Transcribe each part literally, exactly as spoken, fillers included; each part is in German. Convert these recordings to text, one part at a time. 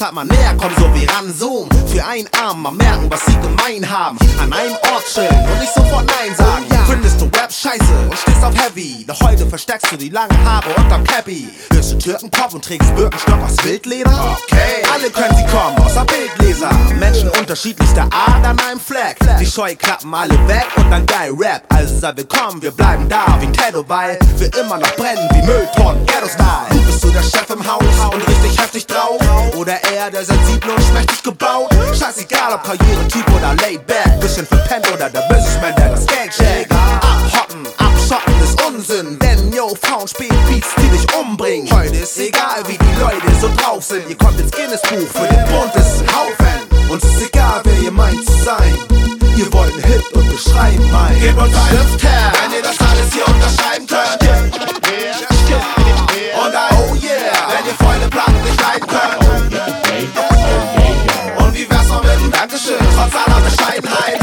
Deshalb mal näher kommen, so wie ranzoomen. Für einen Arm mal merken, was sie gemein haben. An einem Ort chillen und nicht sofort Nein sagen. Oh, ja. Findest du Rap scheiße und stehst auf Heavy, doch heute versteckst du die langen Haare unterm Cappy. Hörst du Türkenkopf und trägst Birkenstock aus Wildleder? Okay, alle können sie kommen, außer Bildleser. Menschen unterschiedlichster Art an einem Fleck. Die Scheuklappen alle weg und dann geil Rap. Also sei willkommen, wir bleiben da wie ein Tattoo, weil wir immer noch brennen wie Mülltonnen, Ghetto-Style. Du bist du der Chef im Haus und richtig heftig drauf, oder eher der sensibel und schmächtig gebaut? Scheißegal ob Karrieretyp oder Laidback, bisschen verpennt oder der Businessman, der das Geld checkt. Abhocken, abschotten ist Unsinn, denn yo, Frauen spielen Beats, die dich umbringen. Heute ist egal, wie die Leute so drauf sind. Ihr kommt ins Guinness-Buch für den buntesten Haufen. Uns ist egal, wer ihr meint zu sein. Ihr wollt einen Hit und wir schreiben ein. Gebt uns einen Stift her, wenn ihr das alles hier unterschreiben könnt. Und ein Oh yeah, wenn ihr volle Platten nicht leiden könnt. Und wie wär's noch mit einem Dankeschön, trotz aller Bescheidenheit.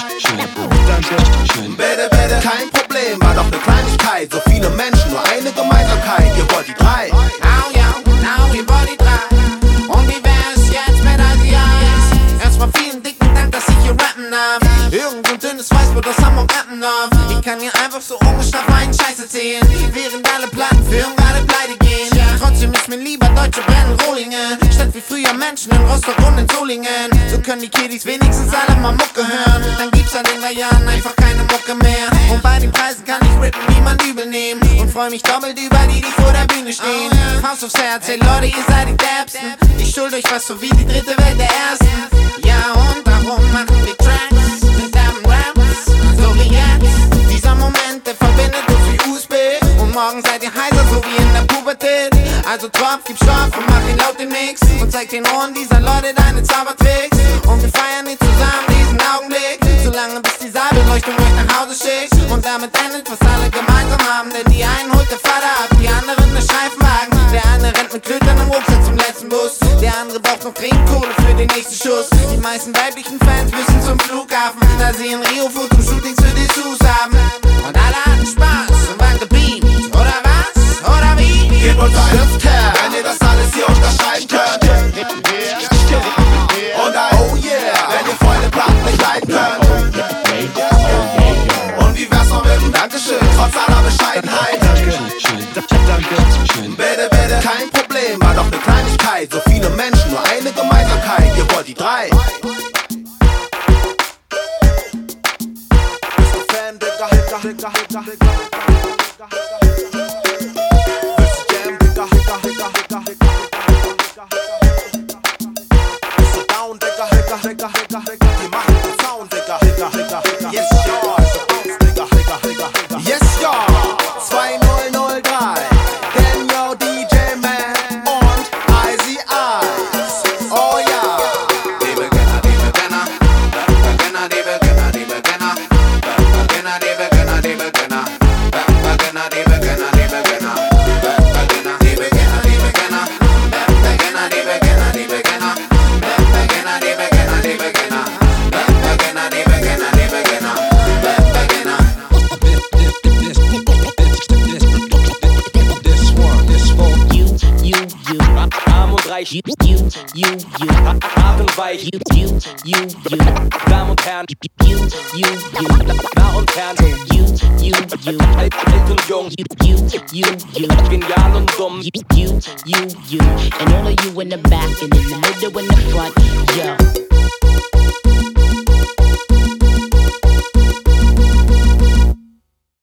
Bitte, bitte, kein Problem, war doch ne Kleinigkeit. So viele Menschen, nur eine Gemeinsamkeit. Ihr wollt die drei. Oh ja, now ihr wollt die drei. Und wie wär's jetzt mit all die Eis? Erstmal vielen dicken Dank, dass ich hier rappen darf. Irgend so ein dünnes Weißbrot aus Hamburg rappen darf. Ich kann hier einfach so ungestraft meinen Scheiß erzählen, während alle Plattenfirmen gerade pleite gehen. Trotzdem ist mir lieber deutsche Brennen Rohlinge, statt wie früher Menschen in Rostock und in Solingen. So können die Kiddies wenigstens alle mal Mucke hören. Dann gibt's dann in drei Jahren einfach keine Mucke mehr. Und bei den Preisen kann ich rippen, niemand übel nehmen. Und freu mich doppelt über die, die vor der Bühne stehen. Faust aufs Herz, hey Leute, ihr seid die Derbsten. Ich schuld euch was so wie die dritte Welt der Ersten. Ja und darum machen wir Tracks mit derben Raps, so wie jetzt. Dieser Moment, der verbindet uns wie U S B. Und morgen seid ihr heiser, so wie in der Pubertät. Also tropf, gib Stoff und mach ihn laut den Mix. Und zeig den Ohren dieser Leute deine Zaubertricks. Und wir feiern nicht zusammen diesen Augenblick, solange bis die Saalbeleuchtung euch nach Hause schickt. Und damit endet, was alle gemeinsam haben. Denn die einen holt der Vater ab, die anderen ne Streifenwagen. Der eine rennt mit Klötern im Rucksack zum letzten Bus. Der andere braucht noch Trinkkohle für den nächsten Schuss. Die meisten weiblichen Fans müssen zum Flughafen, da sie in Rio Fotoshootings für die Sus haben. Und alle hatten Spaß und waren gebeamt, oder was? Oder wie? Gebt uns einen Stift her, wenn ihr das alles hier unterschreiben könnt. Und ein Oh yeah, wenn ihr volle Platten nicht leiden könnt. Und wie wär's noch mit einem Dankeschön, trotz aller Bescheidenheit. Bitte, bitte, kein Problem, war doch ne Kleinigkeit. So viele Menschen, nur eine Gemeinsamkeit. Ihr wollt die drei. Bist du Fan, Digga, Digga, Digga, Digga, Digga. Digga, Digga, Digga, die machen den Sound, Digga, Digga, Digga, Digga. Yes, ja, bounce, Digga, Digga, Digga, Digga. Yes, ja, zwei null null drei, denn yo, D J Man und Easy Eyes. Oh ja. Die Beginner, die Beginner, Beginner, die Beginner, die Beginner, Beginner, die Beginner, die Beginner, Beginner, die Beginner, die Beginner, Beginner, die Beginner, die Beginner, Beginner, die Beginner, die Beginner, Beginner, die Beginner. You, you, you, you, hart und weich, you, you, you, you, Damen und Herren, you, you, you, nah und fern, you, you, you, alt, alt und jung, you, you, you, you, genial und dumm, you, you, you, you, and all of you in the back and in the middle and the front, yo.